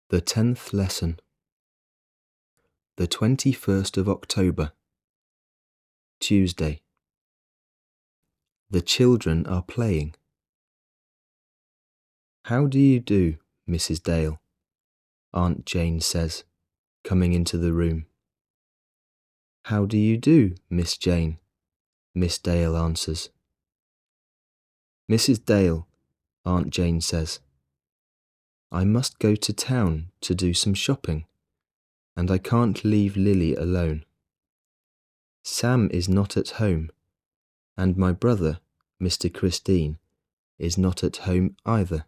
The 10th lesson. The 21st of October, Tuesday. The children are playing. How do you do, Mrs. Dale? Aunt Jane says, coming into the room. How do you do, Miss Jane? Miss Dale answers. Mrs. Dale, Aunt Jane says, I must go to town to do some shopping, and I can't leave Lily alone. Sam is not at home, and my brother, Mr. Christine, is not at home either.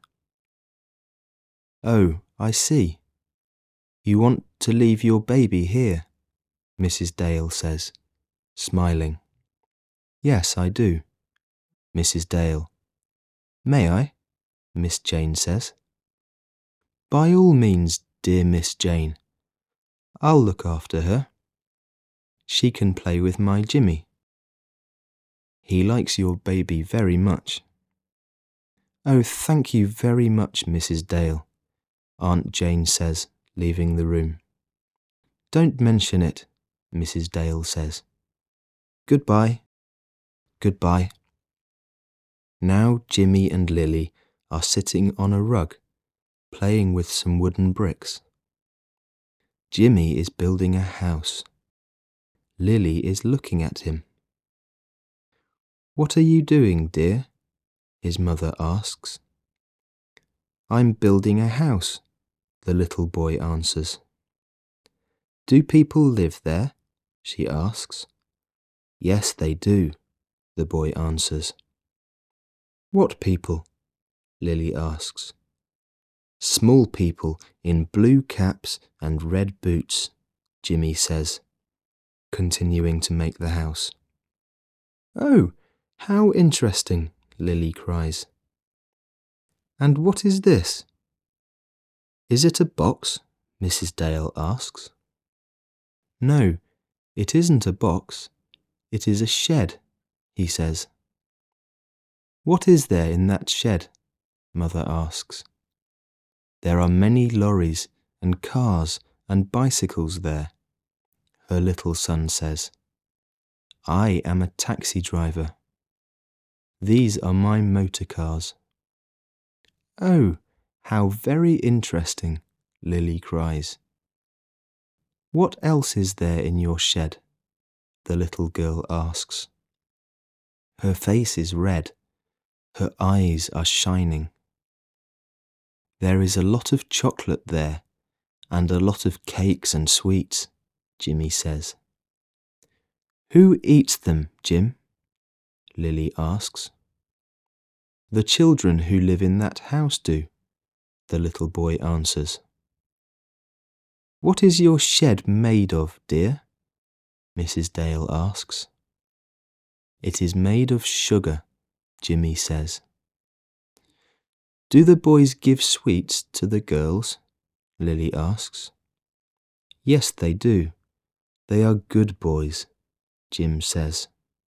Oh, I see. You want to leave your baby here, Mrs. Dale says, smiling. Yes, I do, Mrs. Dale. May I? Miss Jane says. By all means, dear Miss Jane. I'll look after her. She can play with my Jimmy. He likes your baby very much. Oh, thank you very much, Mrs. Dale, Aunt Jane says, leaving the room. Don't mention it, Mrs. Dale says. Goodbye. Goodbye. Now Jimmy and Lily are sitting on a rug, playing with some wooden bricks. Jimmy is building a house. Lily is looking at him. What are you doing, dear? His mother asks. I'm building a house, the little boy answers. Do people live there? She asks. Yes, they do, the boy answers. What people? Lily asks. Small people in blue caps and red boots, Jimmy says, continuing to make the house. Oh, how interesting, Lily cries. And what is this? Is it a box? Mrs. Dale asks. No, it isn't a box. It is a shed, he says. What is there in that shed? Mother asks. There are many lorries and cars and bicycles there, her little son says. I am a taxi driver. These are my motor cars. Oh, how very interesting, Lily cries. What else is there in your shed? The little girl asks. Her face is red. Her eyes are shining. There is a lot of chocolate there, and a lot of cakes and sweets, Jimmy says. Who eats them, Jim? Lily asks. The children who live in that house do, the little boy answers. What is your shed made of, dear? Mrs. Dale asks. It is made of sugar, Jimmy says. Do the boys give sweets to the girls? Lily asks. Yes, they do. They are good boys, Jim says.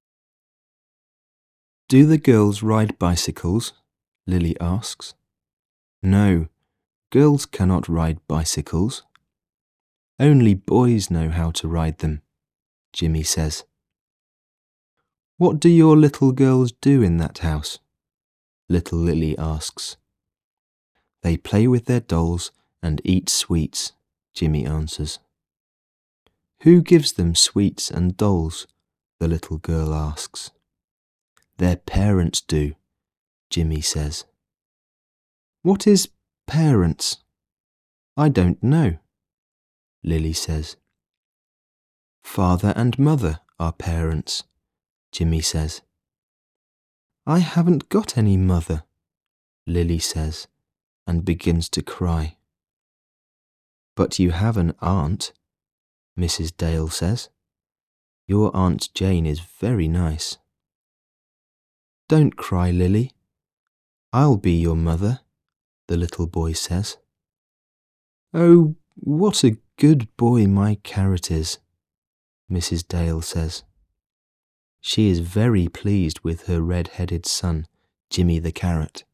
Do the girls ride bicycles? Lily asks. No, girls cannot ride bicycles. Only boys know how to ride them, Jimmy says. What do your little girls do in that house? Little Lily asks. They play with their dolls and eat sweets, Jimmy answers. Who gives them sweets and dolls? The little girl asks. Their parents do, Jimmy says. What is parents? I don't know, Lily says. Father and mother are parents, Jimmy says. I haven't got any mother, Lily says, and begins to cry. But you have an aunt, Mrs. Dale says. Your Aunt Jane is very nice. Don't cry, Lily. I'll be your mother, the little boy says. Oh, what a good boy my carrot is, Mrs. Dale says. She is very pleased with her red-headed son, Jimmy the carrot.